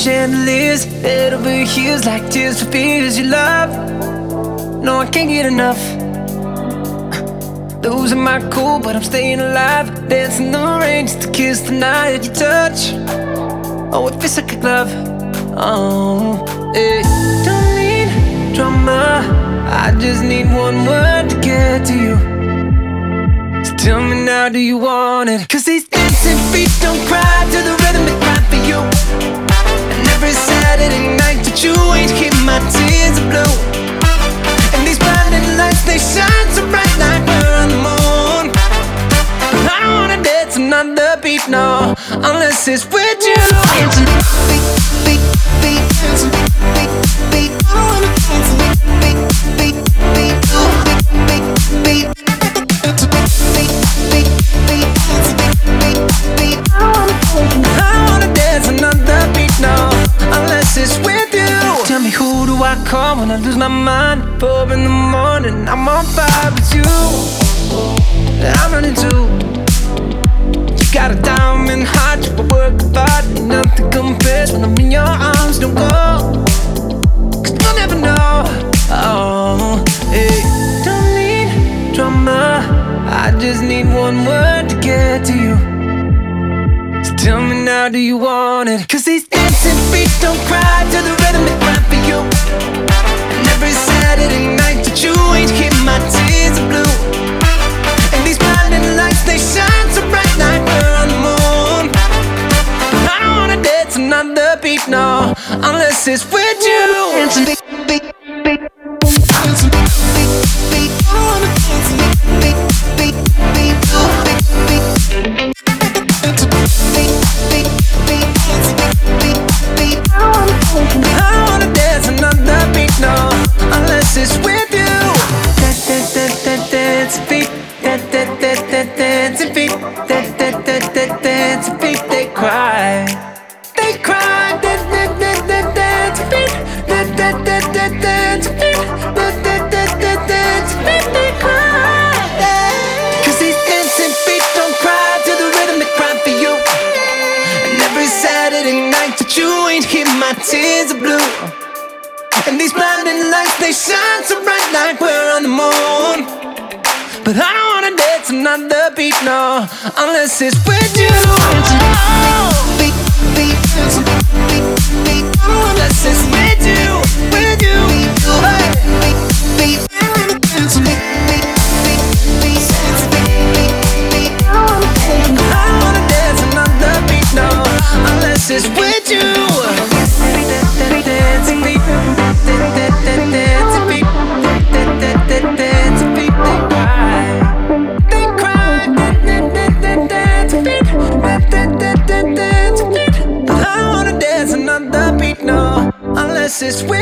chandeliers, head over heels like tears for fears you love. No, I can't get enough. Losing my cool, but I'm staying alive. Dancing the rain just to kiss the night that you touch. Oh, it feels like a glove. Oh, hey. Don't need drama, I just need one word to get to you. So tell me now, do you want it? Cause these dancing feet don't cry to the rhythm they cry for you. And every Saturday night that you ain't keep my tears are blue. And these blinding lights, they shine so bright like we're on the moon. But I don't wanna dance another beat, no, unless it's with you. Dancing beat, beat, beat, dancing beat, beat, beat. I don't wanna dance beat, beat, beat, beat, beat, beat, beat. I don't wanna dance another beat, no, unless it's with you. Tell me, who do I call when I lose my mind? 4 in the morning, I'm on fire with you. I'm running too. You got a diamond heart, you work hard, and nothing compares when I'm in your arms. Don't go, cause you'll never know. Oh, hey. Don't need drama, I just need one word to get to you. So tell me now, do you want it? Cause these dancing feet don't cry to the rhythm they cry for you. And every Saturday night that you ain't keep my tears are blue. And these blinding lights, they shine so bright like we're on the moon. But I don't wanna dance another beat, no, unless it's with you. Dancing beat, beat, beat. Dancing beat, beat, beat. I don't wanna dance beat, beat, beat, beat, beat, beat. Dancing beat, beat, beat, beat. Dancing beat, beat, beat. I don't wanna dance another beat, no, unless it's with you. Dancing beat, dancing beat, dancing beat. They cry, they cry. Dancing beat, dancing beat, dancing beat. They cry. Cause these dancing feet don't cry to the rhythm they cry for you. And every Saturday night that you ain't keep my tears are blue. And these blinding lights, they shine so bright like we're on the moon. But I don't wanna dance another beat, no, unless it's with you. Beat, beat, dancing beat, beat, unless it's with you, with you. Hey. Beat, beat, dancing beat, beat, beat, beat, dancing beat, beat, beat. I don't wanna dance another beat, no, unless it's with you. Dancing beat, dancing beat, dancing beat, they cry. They cry, dancing beat, dancing beat. But I don't wanna dance another beat, no, unless it's with